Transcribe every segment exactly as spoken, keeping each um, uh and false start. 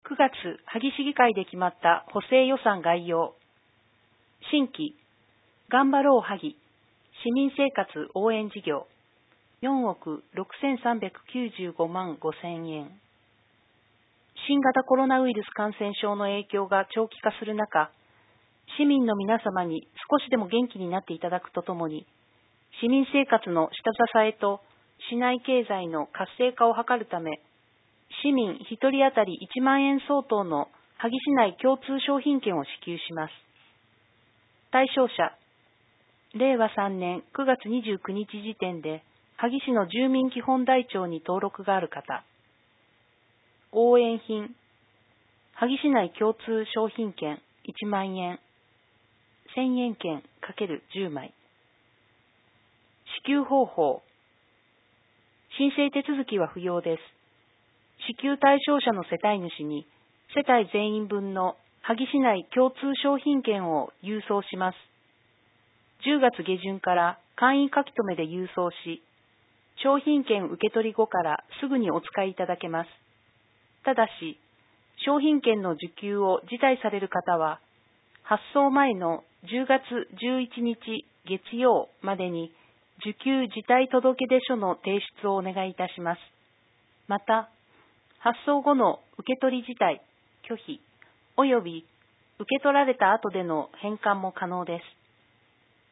くがつ、萩市議会で決まった補正予算概要。新規、頑張ろう萩、市民生活応援事業、よんおくろくせんさんびゃくきゅうじゅうごまんごせんえん。新型コロナウイルス感染症の影響が長期化する中、市民の皆様に少しでも元気になっていただくとともに、市民生活の下支えと市内経済の活性化を図るため、市民ひとり当たりいちまんえん相当の萩市内共通商品券を支給します。対象者、れいわさんねんくがつにじゅうくにち時点で萩市の住民基本台帳に登録がある方。応援品、萩市内共通商品券いちまんえん、せんえん券 ×じゅう 枚。支給方法、申請手続きは不要です。支給対象者の世帯主に世帯全員分の萩市内共通商品券を郵送します。じゅうがつげじゅんから簡易書き留めで郵送し、商品券受け取り後からすぐにお使いいただけます。ただし、商品券の受給を辞退される方は、発送前のじゅうがつじゅういちにち月曜までに受給辞退届出書の提出をお願いいたします。また、発送後の受け取り辞退、拒否、および受け取られた後での返還も可能です。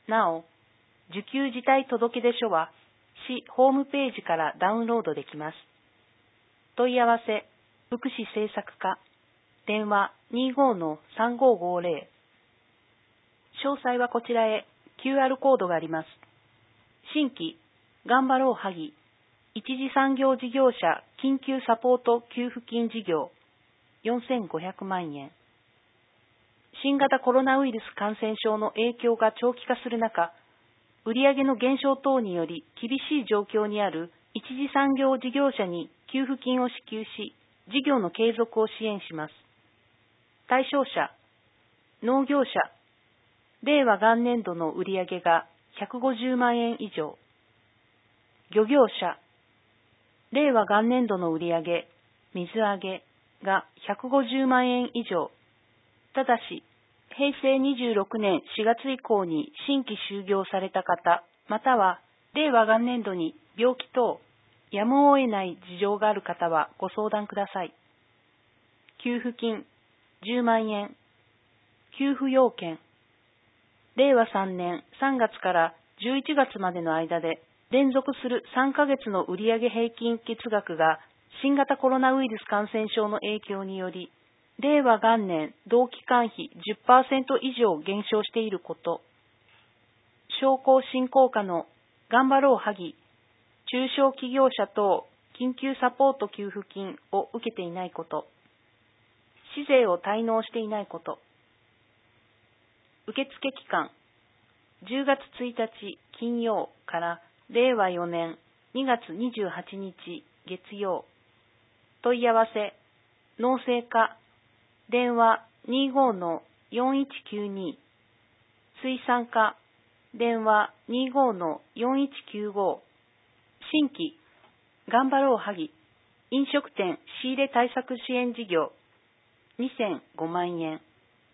なお、受給辞退届出書は、市ホームページからダウンロードできます。問い合わせ、福祉政策課、電話 にじゅうご さんごごぜろ。詳細はこちらへ キューアール コードがあります。新規、頑張ろう萩、一次産業事業者緊急サポート給付金事業よんせんごひゃくまんえん。新型コロナウイルス感染症の影響が長期化する中、売上の減少等により厳しい状況にある一次産業事業者に給付金を支給し、事業の継続を支援します。対象者、農業者、れいわ元年度の売上がひゃくごじゅうまんえん以上。漁業者、れいわ元年度の売上、水揚げがひゃくごじゅうまんえん以上。ただし、へいせいにじゅうろくねんしがつ以降に新規就業された方、またはれいわ元年度に病気等、やむを得ない事情がある方はご相談ください。給付金じゅうまんえん。給付要件、れいわさんねんさんがつからじゅういちがつまでの間で連続するさんかげつの売上平均月額が新型コロナウイルス感染症の影響により、れいわ元年同期間比 じゅっパーセント 以上減少していること、商工振興課の頑張ろう萩、中小企業者等緊急サポート給付金を受けていないこと、市税を滞納していないこと、受付期間、じゅうがつついたち金曜かられいわよねんにがつにじゅうはちにち月曜。問い合わせ、農政課、電話 にじゅうご よんいちきゅうに。水産課、電話 にじゅうご よんいちきゅうご。新規、頑張ろう萩、飲食店仕入れ対策支援事業にせんごまんえん。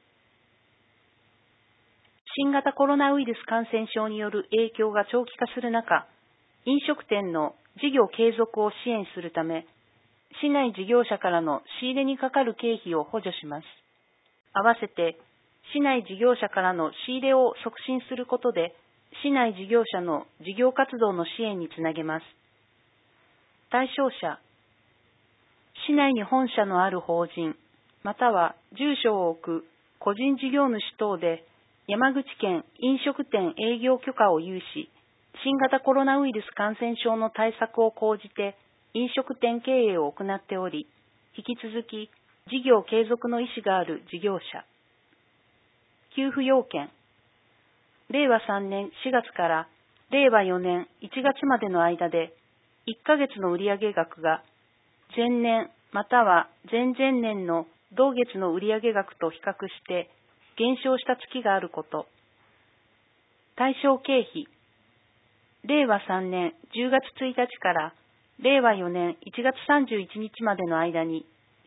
新型コロナウイルス感染症による影響が長期化する中、飲食店の事業継続を支援するため、市内事業者からの仕入れにかかる経費を補助します。合わせて、市内事業者からの仕入れを促進することで、市内事業者の事業活動の支援につなげます。対象者、市内に本社のある法人、または住所を置く個人事業主等で、山口県飲食店営業許可を有し、新型コロナウイルス感染症の対策を講じて飲食店経営を行っており、引き続き事業継続の意思がある事業者。給付要件、れいわさんねんしがつかられいわよねんいちがつまでの間でいっかげつの売上額が前年または前々年の同月の売上額と比較して減少した月があること。対象経費、れいわさんねんじゅうがつついたちかられいわよねんいちがつさんじゅういちにちまでの間に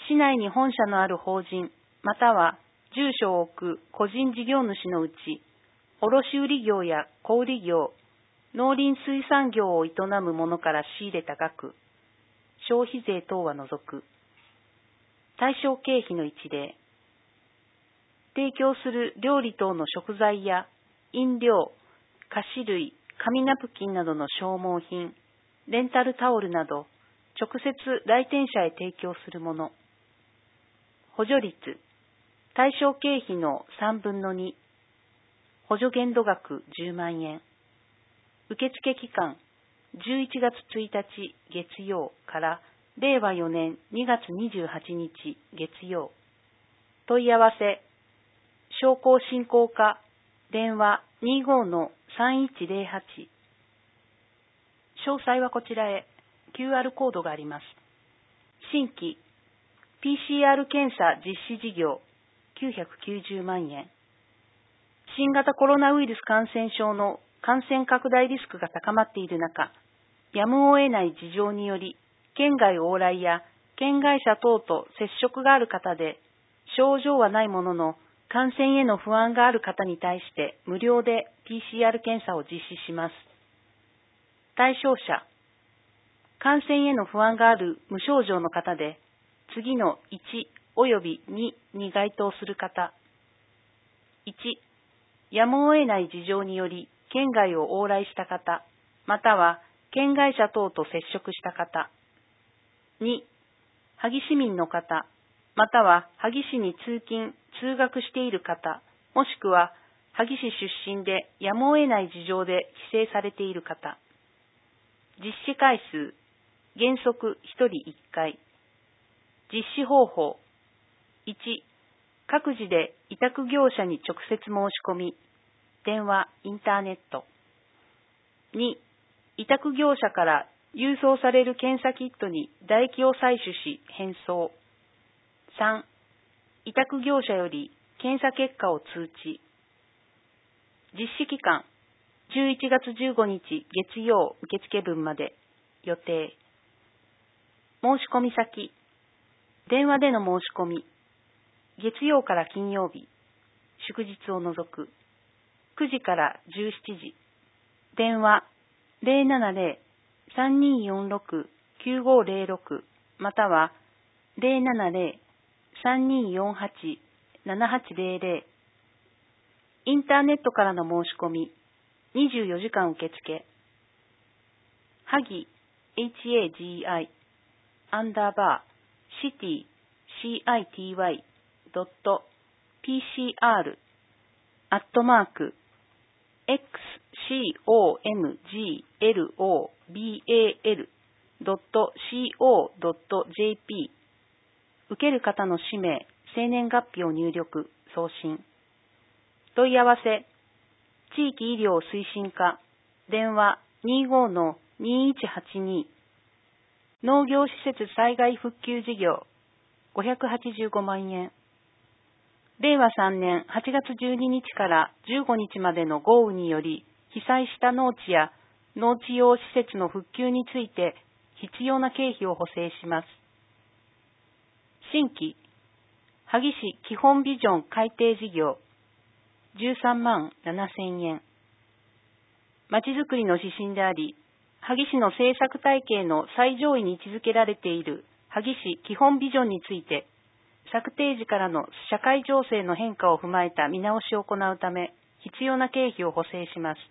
市内に本社のある法人、または住所を置く個人事業主のうち、卸売業や小売業、農林水産業を営む者から仕入れた額、消費税等は除く。対象経費の一例。提供する料理等の食材や飲料、菓子類、紙ナプキンなどの消耗品、レンタルタオルなど、直接来店者へ提供するもの。補助率。対象経費のさんぶんのに。補助限度額じゅうまんえん。受付期間、じゅういちがつついたち月曜かられいわよねんにがつにじゅうはちにち月曜。問い合わせ、商工振興課、電話 にじゅうごのさんいちぜろはち。詳細はこちらへ キューアール コードがあります。新規 ピーシーアール 検査実施事業きゅうひゃくきゅうじゅうまんえん。新型コロナウイルス感染症の感染拡大リスクが高まっている中、やむを得ない事情により、県外往来や県外者等と接触がある方で、症状はないものの、感染への不安がある方に対して無料で ピーシーアール 検査を実施します。対象者、感染への不安がある無症状の方で、次のいちおよびにに該当する方。いち、やむを得ない事情により県外を往来した方、または県外者等と接触した方。に、萩市民の方、または萩市に通勤・通学している方、もしくは萩市出身でやむを得ない事情で帰省されている方。実施回数、原則ひとりいっかい。実施方法、いち、各自で委託業者に直接申し込み、電話、インターネット。に、委託業者から郵送される検査キットに唾液を採取し返送。さん、委託業者より検査結果を通知。実施期間、じゅういちがつじゅうごにち月曜受付分まで。予定。申し込み先、電話での申し込み。月曜から金曜日、祝日を除く。くじからじゅうしちじ。電話 ゼロななゼロ さんにーよんろく きゅうごゼロろく またはゼロななゼロ さんにーよんはち ななはちゼロゼロ。インターネットからの申し込み、にじゅうよじかん受付。ハギ、エイチエージーアイ、アンダーバー、シティ、シーアイティーワイ、ドット、ピーシーアール、アットマーク、エックスシーオーエムジーエルオービーエーエル ドット シーオー ドット ジェーピー。受ける方の氏名、生年月日を入力、送信。問い合わせ、地域医療推進課、電話 にじゅうごのにいちはちに。農業施設災害復旧事業、ごひゃくはちじゅうごまんえん。れいわさんねんはちがつじゅうににちからじゅうごにちまでの豪雨により被災した農地や農地用施設の復旧について必要な経費を補正します。新規、萩市基本ビジョン改定事業、じゅうさんまんななせんえん。まちづくりの指針であり、萩市の政策体系の最上位に位置づけられている萩市基本ビジョンについて、策定時からの社会情勢の変化を踏まえた見直しを行うため、必要な経費を補正します。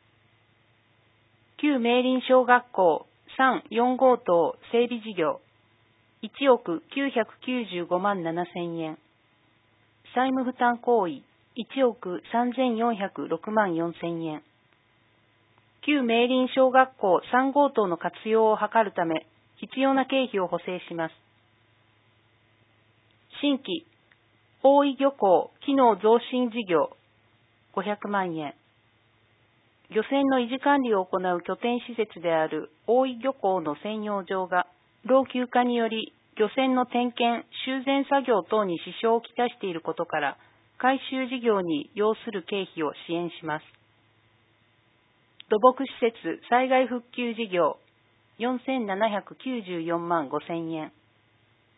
旧明林小学校さん、よん号棟整備事業、いちおくきゅうひゃくきゅうじゅうごまんななせんえん。債務負担行為、いちおくさんぜんよんひゃくろくまんよんせんえん。旧明林小学校さん号棟の活用を図るため、必要な経費を補正します。新規、大井漁港機能増進事業、ごひゃくまんえん。漁船の維持管理を行う拠点施設である大井漁港の専用場が老朽化により漁船の点検・修繕作業等に支障をきたしていることから、改修事業に要する経費を支援します。土木施設災害復旧事業、よんせんななひゃくきゅうじゅうよんまんごせんえん。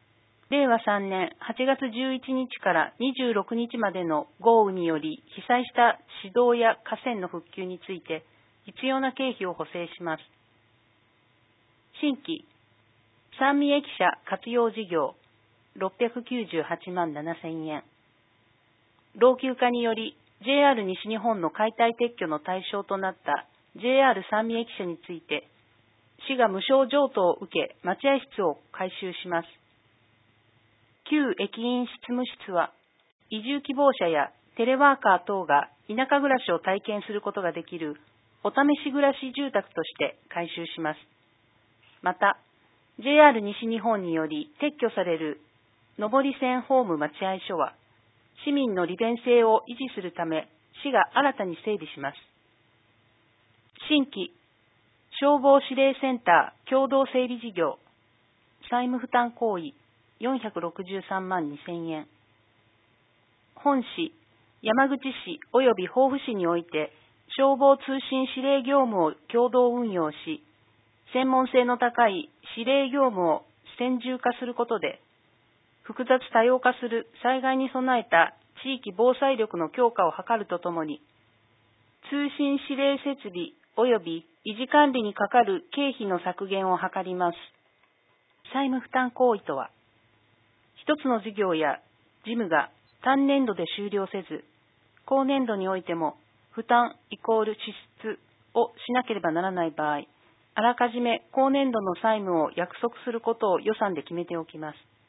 れいわさんねんはちがつじゅういちにちからにじゅうろくにちまでの豪雨により被災した市道や河川の復旧について必要な経費を補正します。新規、三味駅舎活用事業ろっぴゃくきゅうじゅうはちまんななせんえん。老朽化により ジェイアール 西日本の解体撤去の対象となった ジェイアール 三味駅舎について、市が無償譲渡を受け待合室を改修します。旧駅員執務室は、移住希望者やテレワーカー等が田舎暮らしを体験することができるお試し暮らし住宅として改修します。また、ジェイアール 西日本により撤去される上り線ホーム待合所は、市民の利便性を維持するため、市が新たに整備します。新規、消防指令センター共同整備事業、債務負担行為よんひゃくろくじゅうさんまんにせんえん。本市、山口市及び防府市において、消防通信指令業務を共同運用し、専門性の高い指令業務を専従化することで、複雑多様化する災害に備えた地域防災力の強化を図るとともに、通信指令設備及び維持管理にかかる経費の削減を図ります。債務負担行為とは、一つの事業や事務が単年度で終了せず、後年度においても負担イコール支出をしなければならない場合、あらかじめ後年度の債務を約束することを予算で決めておきます。